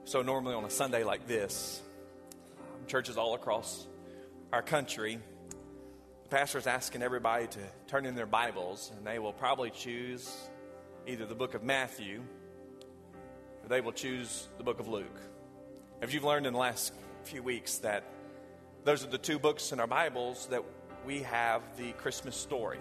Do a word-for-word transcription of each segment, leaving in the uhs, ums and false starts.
So normally on a Sunday like this, churches all across our country, the pastor's asking everybody to turn in their Bibles, and they will probably choose either the book of Matthew or they will choose the book of Luke. As you've learned in the last few weeks, that those are the two books in our Bibles that we have the Christmas story.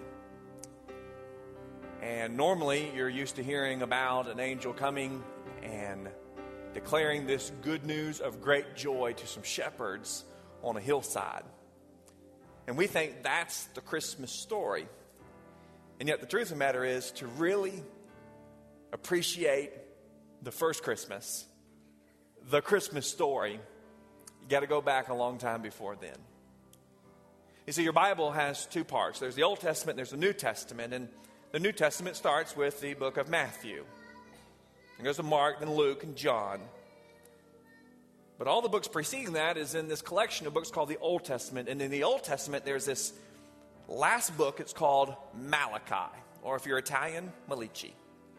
And normally you're used to hearing about an angel coming and declaring this good news of great joy to some shepherds on a hillside. And we think that's the Christmas story. And yet the truth of the matter is, to really appreciate the first Christmas, the Christmas story, you got to go back a long time before then. You see, your Bible has two parts. There's the Old Testament and there's the New Testament. And the New Testament starts with the book of Matthew. It goes to Mark, then Luke, and John. But all the books preceding that is in this collection of books called the Old Testament. And in the Old Testament, there's this last book. It's called Malachi, or if you're Italian, Malici.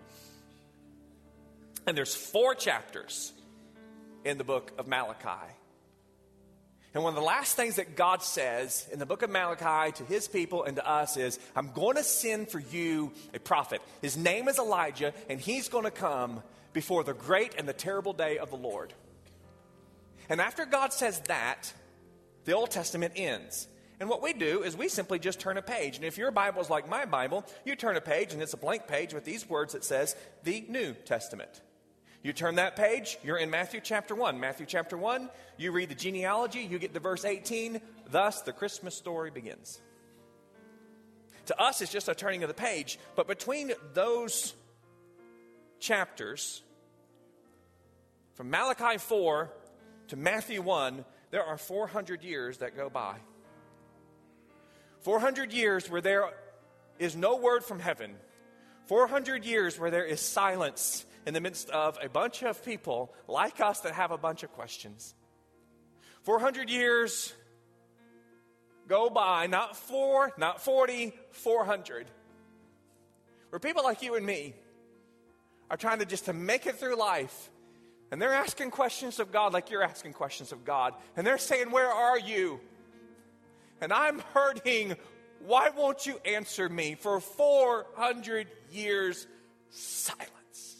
And there's four chapters in the book of Malachi. And one of the last things that God says in the book of Malachi to his people and to us is, I'm going to send for you a prophet. His name is Elijah, and he's going to come before the great and the terrible day of the Lord. And after God says that, the Old Testament ends. And what we do is we simply just turn a page. And if your Bible is like my Bible, you turn a page and it's a blank page with these words that says, the New Testament. You turn that page, you're in Matthew chapter one. Matthew chapter one, you read the genealogy, you get to verse eighteen. Thus, the Christmas story begins. To us, it's just a turning of the page. But between those chapters, from Malachi four to Matthew one, there are four hundred years that go by. four hundred years where there is no word from heaven. four hundred years where there is silence in the midst of a bunch of people like us that have a bunch of questions. four hundred years go by, not four, not forty, four hundred. Where people like you and me are trying to just to make it through life. And they're asking questions of God like you're asking questions of God. And they're saying, where are you? And I'm hurting. Why won't you answer me? For four hundred years, silence.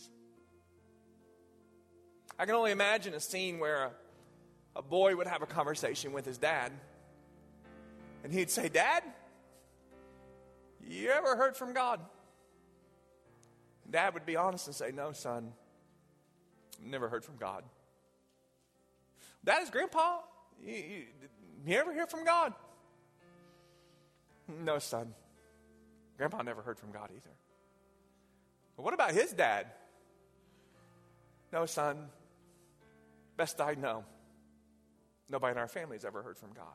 I can only imagine a scene where a, a boy would have a conversation with his dad. And he'd say, Dad, you ever heard from God? Dad would be honest and say, no, son, never heard from God. That is, Grandpa, you, you, you ever hear from God? No, son. Grandpa never heard from God either. But what about his dad? No, son. Best I know, nobody in our family has ever heard from God.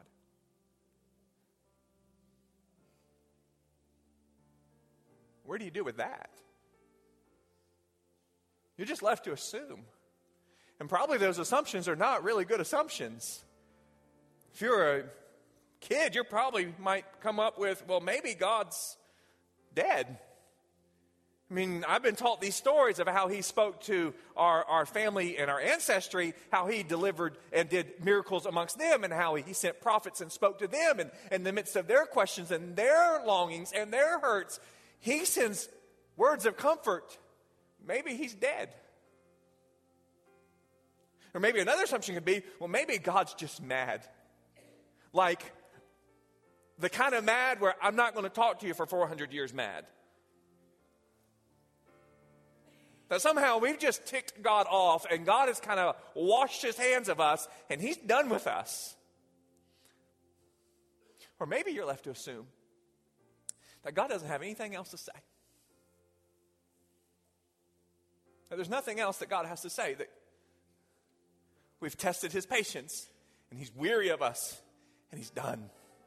Where do you do with that? You're just left to assume. And probably those assumptions are not really good assumptions. If you're a kid, you probably might come up with, well, maybe God's dead. I mean, I've been taught these stories of how he spoke to our, our family and our ancestry, how he delivered and did miracles amongst them, and how he sent prophets and spoke to them. And, and in the midst of their questions and their longings and their hurts, he sends words of comfort. Maybe he's dead. Or maybe another assumption could be, well, maybe God's just mad. Like the kind of mad where I'm not going to talk to you for four hundred years mad. That somehow we've just ticked God off and God has kind of washed his hands of us and he's done with us. Or maybe you're left to assume that God doesn't have anything else to say. That there's nothing else that God has to say. That we've tested his patience and he's weary of us and he's done.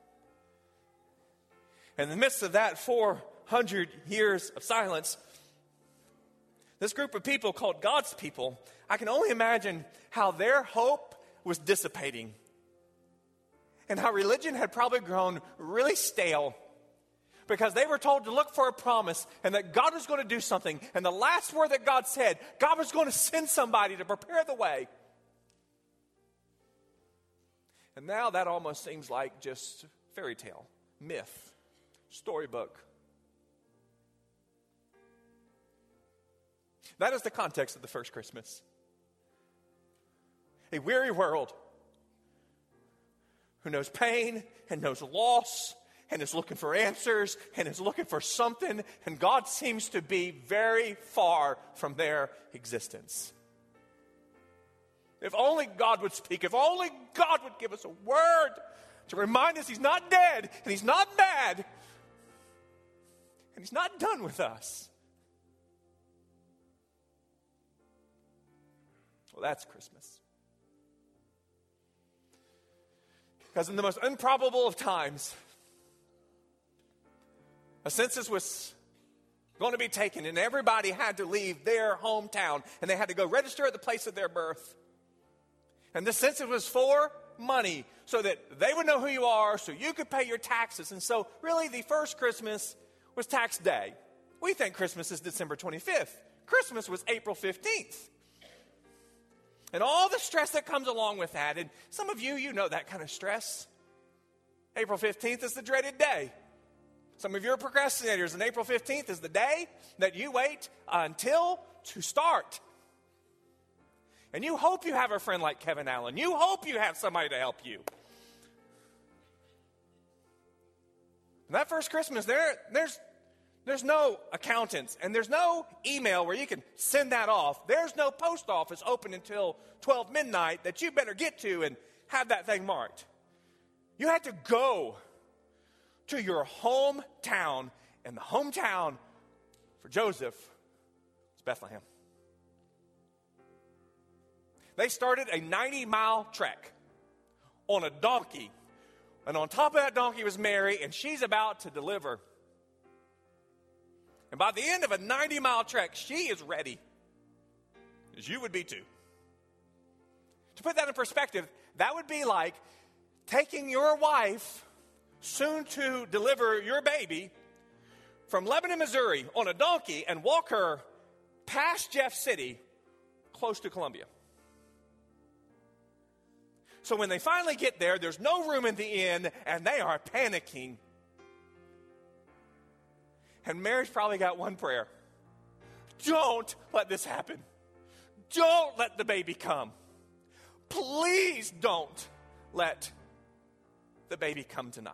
In the midst of that four hundred years of silence, this group of people called God's people, I can only imagine how their hope was dissipating and how religion had probably grown really stale because they were told to look for a promise and that God was going to do something. And the last word that God said, God was going to send somebody to prepare the way. And now that almost seems like just fairy tale, myth, storybook. That is the context of the first Christmas. A weary world who knows pain and knows loss and is looking for answers and is looking for something, and God seems to be very far from their existence. If only God would speak, if only God would give us a word to remind us He's not dead and He's not mad and He's not done with us. Well, that's Christmas. Because in the most improbable of times, a census was going to be taken, and everybody had to leave their hometown, and they had to go register at the place of their birth. And this census was for money, so that they would know who you are, so you could pay your taxes. And so, really, the first Christmas was tax day. We think Christmas is December twenty-fifth. Christmas was April fifteenth. And all the stress that comes along with that. And some of you, you know that kind of stress. April fifteenth is the dreaded day. Some of you are procrastinators, and April fifteenth is the day that you wait until to start. And you hope you have a friend like Kevin Allen. You hope you have somebody to help you. And that first Christmas, there, there's, there's no accountants, and there's no email where you can send that off. There's no post office open until twelve midnight that you better get to and have that thing marked. You had to go to your hometown, and the hometown for Joseph was Bethlehem. They started a ninety-mile trek on a donkey. And on top of that donkey was Mary, and she's about to deliver. And by the end of a ninety-mile trek, she is ready, as you would be too. To put that in perspective, that would be like taking your wife, soon to deliver your baby, from Lebanon, Missouri, on a donkey and walk her past Jeff City, close to Columbia. So when they finally get there, there's no room in the inn, and they are panicking. And Mary's probably got one prayer. Don't let this happen. Don't let the baby come. Please don't let the baby come tonight.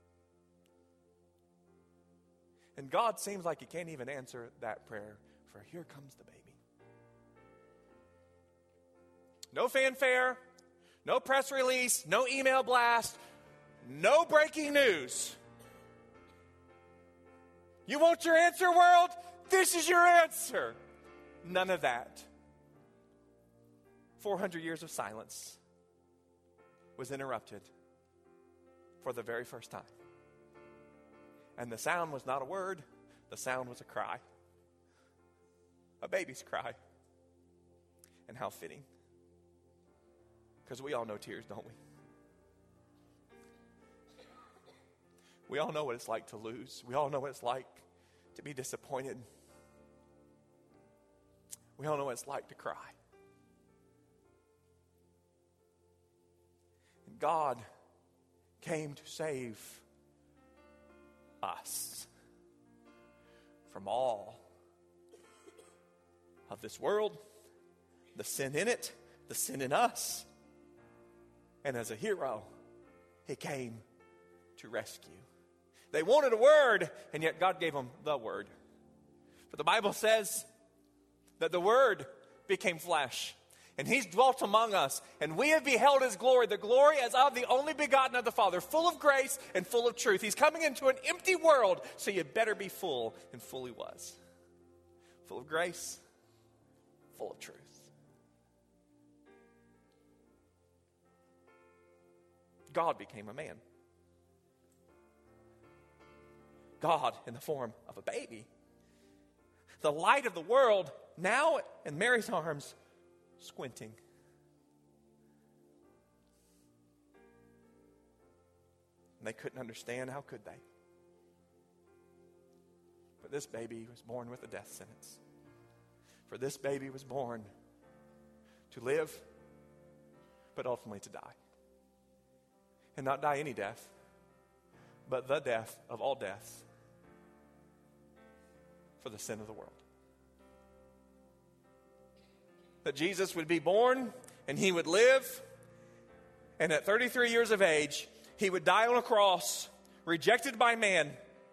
And God seems like He can't even answer that prayer, for here comes the baby. No fanfare, no press release, no email blast, no breaking news. You want your answer, world? This is your answer. None of that. four hundred years of silence was interrupted for the very first time. And the sound was not a word. The sound was a cry. A baby's cry. And how fitting. Because we all know tears, don't we? We all know what it's like to lose. We all know what it's like to be disappointed. We all know what it's like to cry. And God came to save us from all of this world, the sin in it, the sin in us. And as a hero, He came to rescue. They wanted a word, and yet God gave them the word. For the Bible says that the Word became flesh, and He's dwelt among us, and we have beheld His glory, the glory as of the only begotten of the Father, full of grace and full of truth. He's coming into an empty world, so you better be full, and full He was. Full of grace, full of truth. God became a man. God in the form of a baby. The light of the world, now in Mary's arms, squinting. And they couldn't understand. How could they? But this baby was born with a death sentence. For this baby was born to live, but ultimately to die. and not die any death, but the death of all deaths for the sin of the world. That Jesus would be born and he would live, and at thirty-three years of age, he would die on a cross, rejected by man,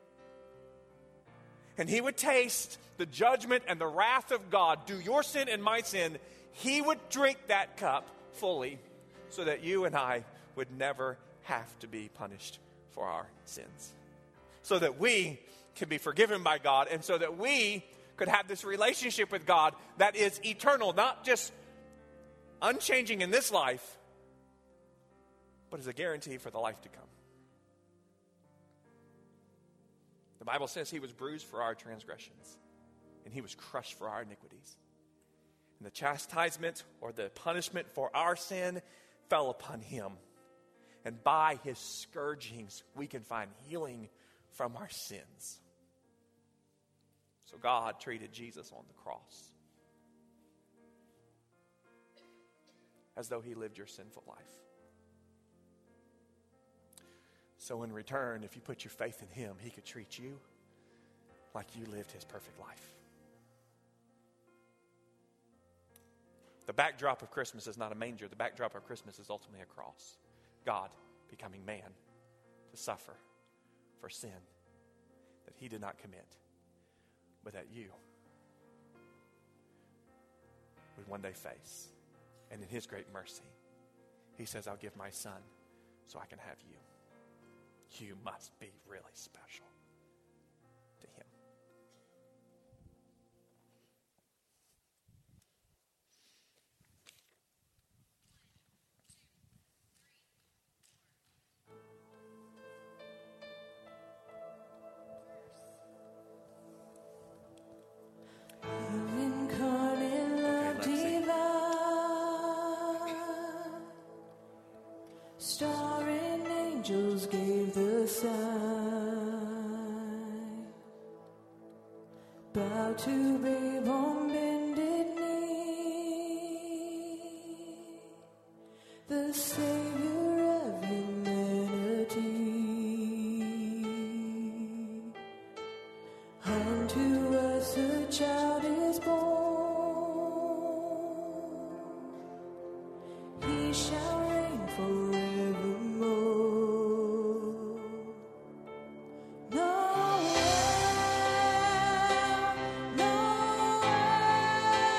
and he would taste the judgment and the wrath of God, do your sin and my sin. He would drink that cup fully so that you and I would never have to be punished for our sins. So that we can be forgiven by God, and so that we could have this relationship with God that is eternal, not just unchanging in this life, but is a guarantee for the life to come. The Bible says he was bruised for our transgressions, and he was crushed for our iniquities. And the chastisement or the punishment for our sin fell upon him. And by his scourgings, we can find healing from our sins. So God treated Jesus on the cross as though he lived your sinful life. So in return, if you put your faith in him, he could treat you like you lived his perfect life. The backdrop of Christmas is not a manger. The backdrop of Christmas is ultimately a cross. God becoming man to suffer for sin that he did not commit, but that you would one day face. And in his great mercy, he says, I'll give my son so I can have you. You must be really special to him. Starring angels gave the sign. Bow to babe on bended knee, the Savior of humanity. Unto us a child is born. He shall reign forever. No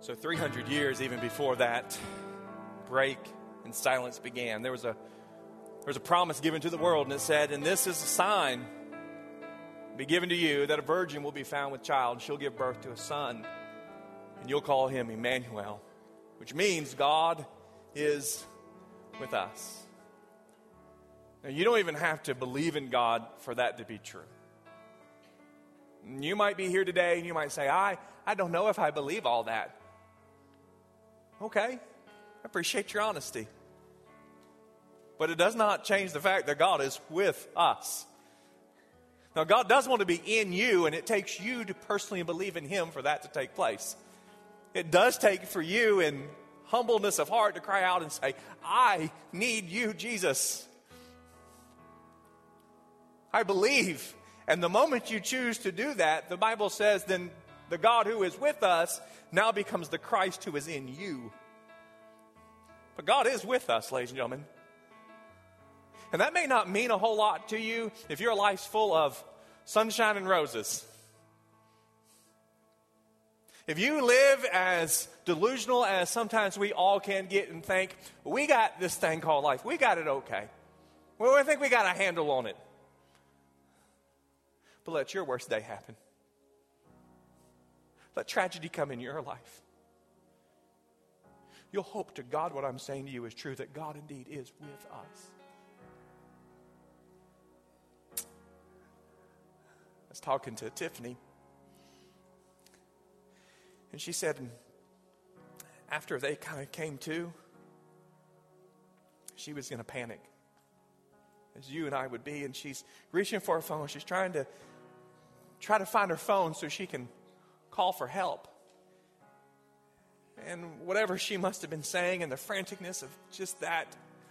So three hundred years even before that break and silence began, there was a there was a promise given to the world, and it said, "And this is a sign be given to you, that a virgin will be found with child, and she'll give birth to a son, and you'll call him Emmanuel," which means God is with us. Now, you don't even have to believe in God for that to be true. You might be here today and you might say, I, I don't know if I believe all that. Okay, I appreciate your honesty. But it does not change the fact that God is with us. Now, God does want to be in you, and it takes you to personally believe in Him for that to take place. It does take for you in humbleness of heart to cry out and say, I need you, Jesus. I believe. And the moment you choose to do that, the Bible says, then the God who is with us now becomes the Christ who is in you. But God is with us, ladies and gentlemen. And that may not mean a whole lot to you if your life's full of sunshine and roses. If you live as delusional as sometimes we all can get and think, we got this thing called life, we got it okay. Well, I think we got a handle on it. But let your worst day happen. Let tragedy come in your life. You'll hope to God what I'm saying to you is true, that God indeed is with us. I was talking to Tiffany, and she said after they kind of came to, she was going to panic, as you and I would be, and she's reaching for her phone. She's trying to try to find her phone so she can call for help. And whatever she must have been saying, and the franticness of just that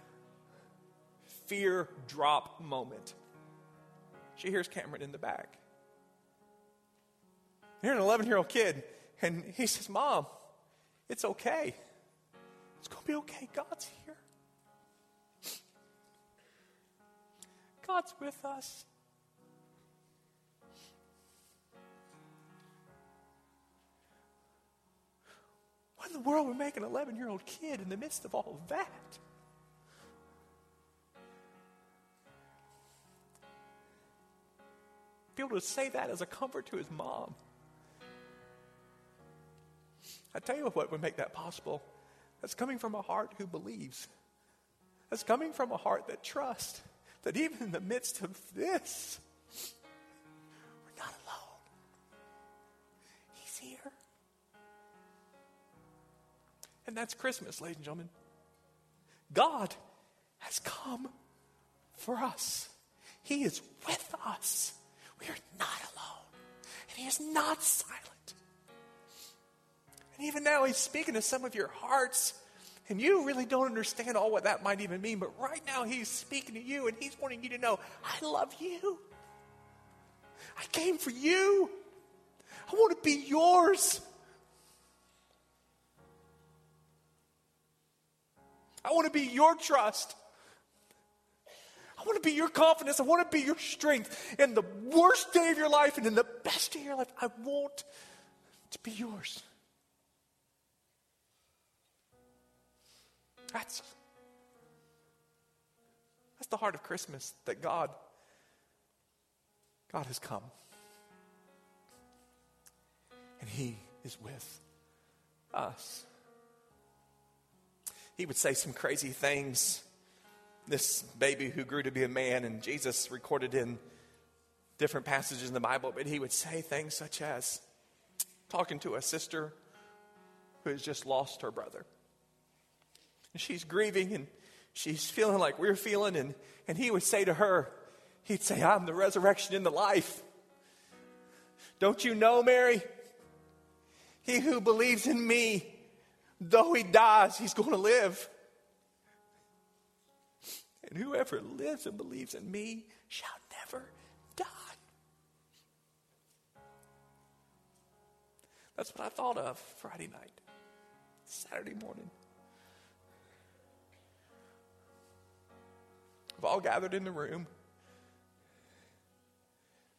fear drop moment, she hears Cameron in the back. You're an eleven-year-old kid, and he says, Mom, it's okay. It's going to be okay. God's here. God's with us. What in the world would make an eleven-year-old kid in the midst of all of that? Be able to say that as a comfort to his mom. I tell you what would make that possible. That's coming from a heart who believes. That's coming from a heart that trusts that even in the midst of this, we're not alone. He's here. And that's Christmas, ladies and gentlemen. God has come for us. He is with us. We are not alone. And He is not silent. And even now He's speaking to some of your hearts, and you really don't understand all what that might even mean. But right now He's speaking to you, and He's wanting you to know, I love you. I came for you. I want to be yours. I want to be your trust. I want to be your confidence. I want to be your strength. In the worst day of your life and in the best day of your life, I want to be yours. That's, that's the heart of Christmas, that God, God has come. And He is with us. He would say some crazy things. This baby who grew to be a man, and Jesus recorded in different passages in the Bible, but He would say things such as talking to a sister who has just lost her brother. And she's grieving, and she's feeling like we're feeling, and, and He would say to her, He'd say, I'm the resurrection and the life. Don't you know, Mary? He who believes in me, though he dies, he's going to live. And whoever lives and believes in me shall never die. That's what I thought of Friday night, Saturday morning. We've all gathered in the room.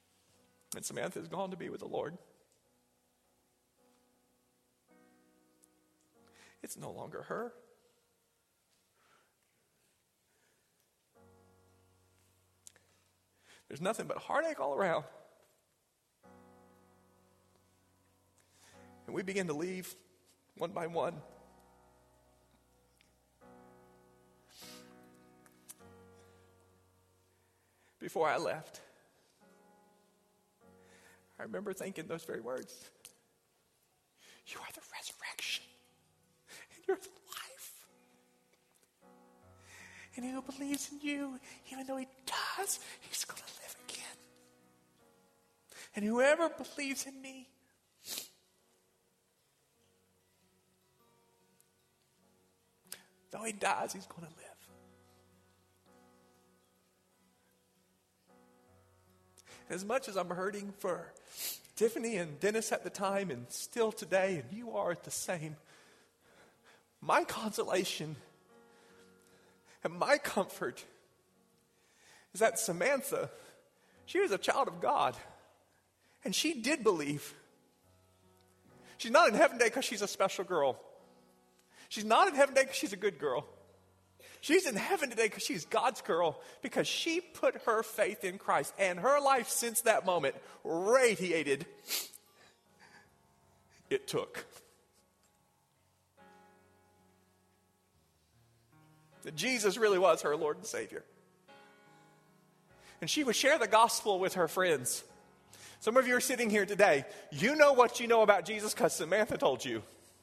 And Samantha's gone to be with the Lord. It's no longer her. There's nothing but heartache all around. And we begin to leave one by one. Before I left, I remember thinking those very words. You are the resurrection, and you're the life. And he who believes in you, even though he does, he's going to live again. And whoever believes in me, though he dies, he's going to live. As much as I'm hurting for Tiffany and Dennis at the time and still today, and you are the same, my consolation and my comfort is that Samantha, she was a child of God, and she did believe. She's not in heaven today because she's a special girl. She's not in heaven today because she's a good girl. She's in heaven today because she's God's girl, because she put her faith in Christ. And her life since that moment radiated. It took. That Jesus really was her Lord and Savior. And she would share the gospel with her friends. Some of you are sitting here today. You know what you know about Jesus because Samantha told you.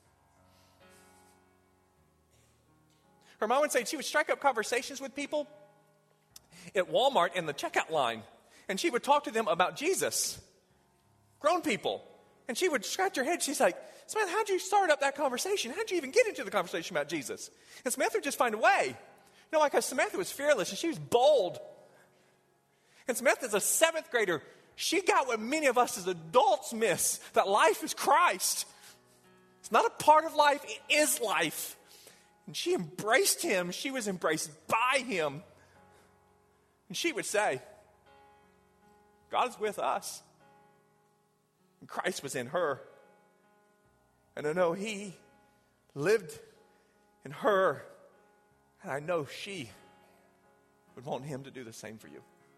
Her mom would say she would strike up conversations with people at Walmart in the checkout line. And she would talk to them about Jesus. Grown people. And she would scratch her head. She's like, Samantha, how'd you start up that conversation? How'd you even get into the conversation about Jesus? And Samantha would just find a way. You know, like because Samantha was fearless and she was bold. And Samantha's a seventh grader. She got what many of us as adults miss, that life is Christ. It's not a part of life, it is life. And she embraced him. She was embraced by him. And she would say, God is with us. And Christ was in her. And I know he lived in her. And I know she would want him to do the same for you.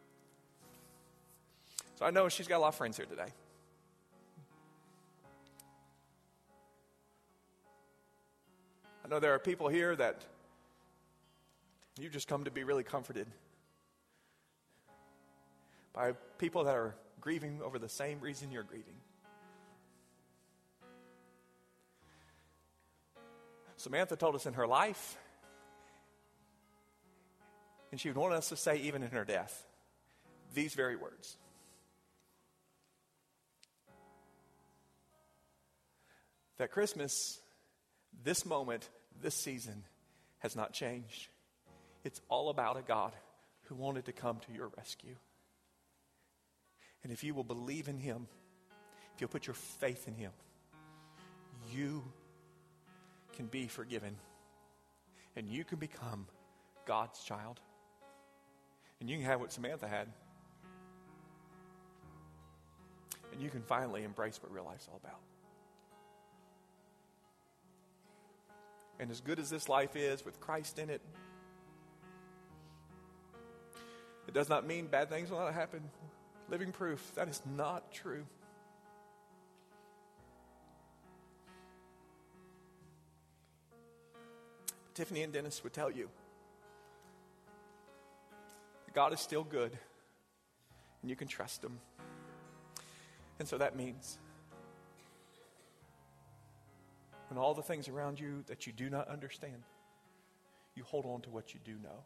So I know she's got a lot of friends here today. I know there are people here that you just come to be really comforted by people that are grieving over the same reason you're grieving. Samantha told us in her life, and she would want us to say even in her death, these very words. That Christmas, this moment, this season has not changed. It's all about a God who wanted to come to your rescue. And if you will believe in him, if you'll put your faith in him, you can be forgiven. And you can become God's child. And you can have what Samantha had. And you can finally embrace what real life's all about. And as good as this life is with Christ in it, it does not mean bad things will not happen. Living proof, that is not true. Tiffany and Dennis would tell you that God is still good and you can trust him. And so that means when all the things around you that you do not understand, you hold on to what you do know.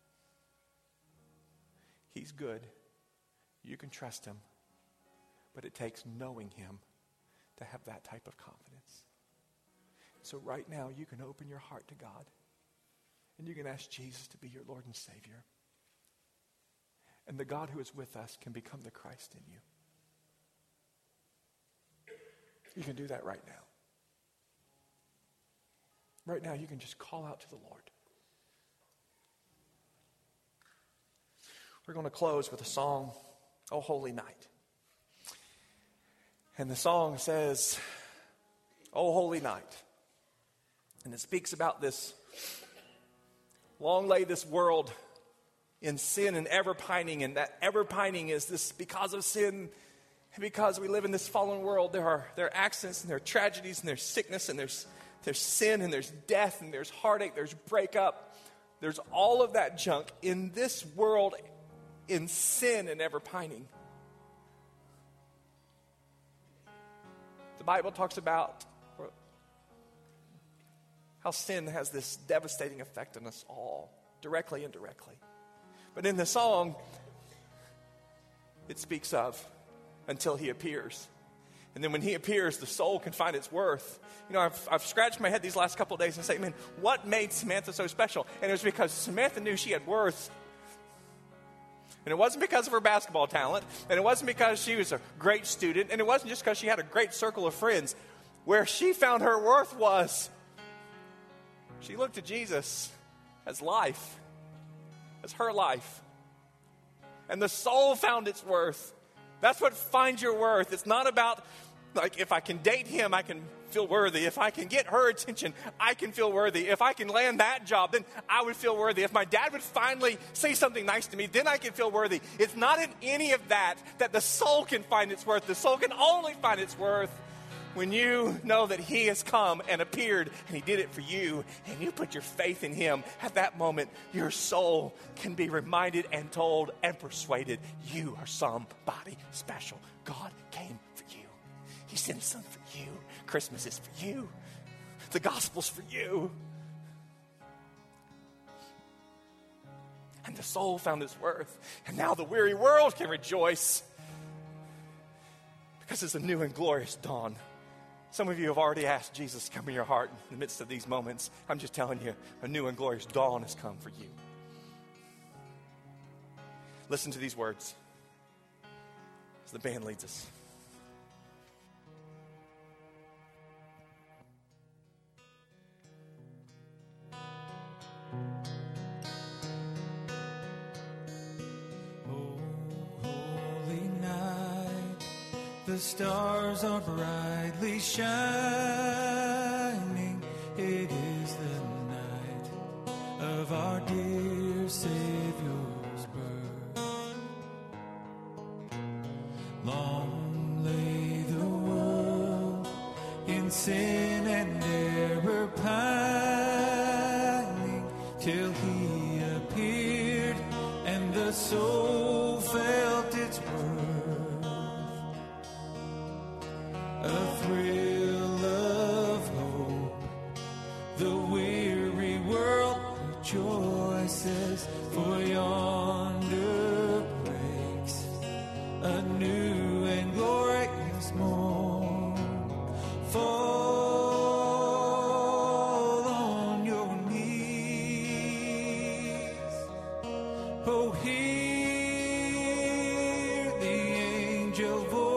He's good. You can trust him. But it takes knowing him to have that type of confidence. So right now, you can open your heart to God. And you can ask Jesus to be your Lord and Savior. And the God who is with us can become the Christ in you. You can do that right now. Right now, you can just call out to the Lord. We're going to close with a song, "O Holy Night." And the song says, "O holy night, And it speaks about this, long lay this world in sin and ever pining, and that ever pining is this because of sin, and because we live in this fallen world, there are there are accidents and there are tragedies and there's sickness and there's there's sin and there's death and there's heartache, there's breakup, there's all of that junk in this world, in sin and ever pining. The Bible talks about how sin has this devastating effect on us all, directly and indirectly. But in the song, it speaks of until he appears. And then when he appears, the soul can find its worth. You know, I've, I've scratched my head these last couple of days and say, man, what made Samantha so special? And it was because Samantha knew she had worth. And it wasn't because of her basketball talent. And it wasn't because she was a great student. And it wasn't just because she had a great circle of friends. Where she found her worth was, she looked to Jesus as life. As her life. And the soul found its worth. That's what finds your worth. It's not about, like, if I can date him, I can feel worthy. If I can get her attention, I can feel worthy. If I can land that job, then I would feel worthy. If my dad would finally say something nice to me, then I can feel worthy. It's not in any of that that the soul can find its worth. The soul can only find its worth when you know that he has come and appeared and he did it for you and you put your faith in him. At that moment, your soul can be reminded and told and persuaded you are somebody special. God came for you. He sent his son for you. Christmas is for you. The gospel's for you. And the soul found its worth. And now the weary world can rejoice because it's a new and glorious dawn. Some of you have already asked Jesus to come in your heart in the midst of these moments. I'm just telling you, a new and glorious dawn has come for you. Listen to these words as the band leads us. The stars are brightly shining. It is the night of our dear Savior's birth. Long lay the world in sin and error pining, till he appeared and the soul felt its worth. A thrill of hope, the weary world rejoices, for yonder breaks a new and glorious morn. Fall on your knees, oh, hear the angel voice.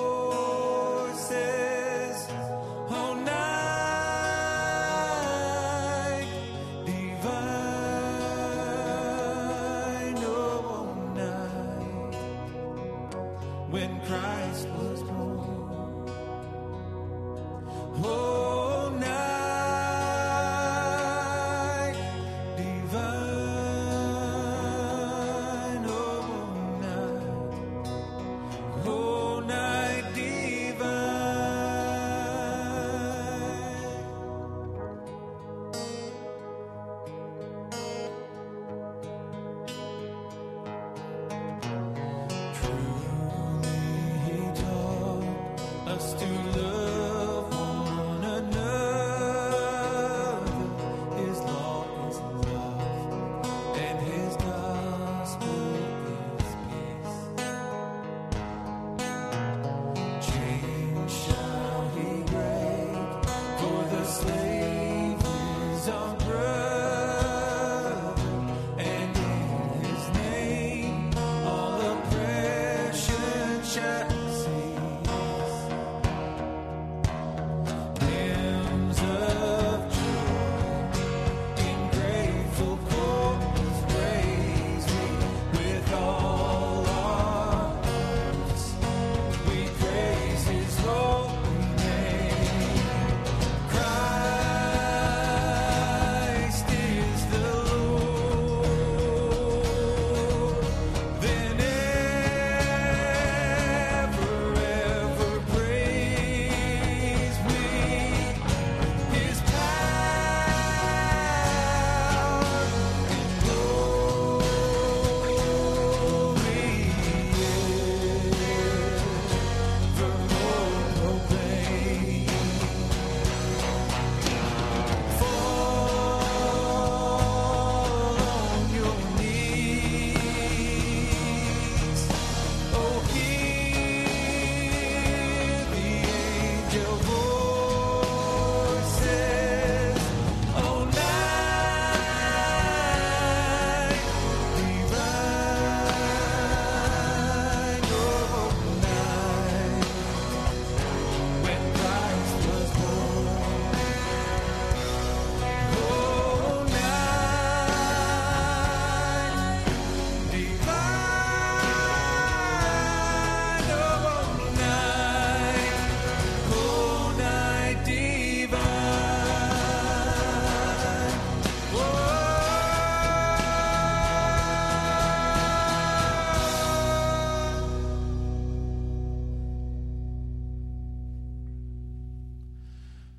When Christ was born, oh, night divine, oh, night, oh, night divine. True. Us to love one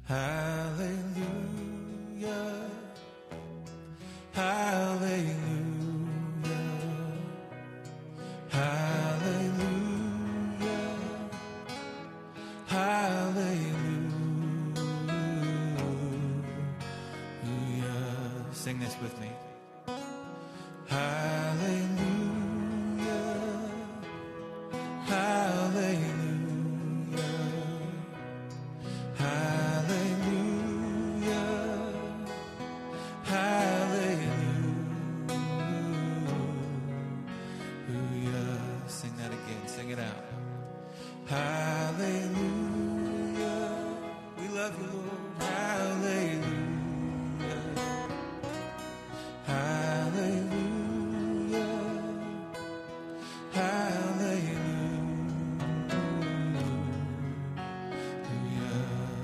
Hallelujah. Hallelujah. Hallelujah. Hallelujah. Sing this with me. Hallelujah. Hallelujah. Hallelujah. Hallelujah. Sing that again. Sing it out. Hallelujah. We love you, Lord. Hallelujah. Hallelujah. Hallelujah.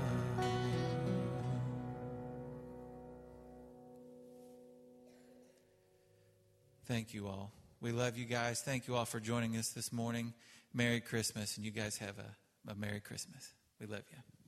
Thank you all. We love you guys. Thank you all for joining us this morning. Merry Christmas, and you guys have a, a Merry Christmas. We love you.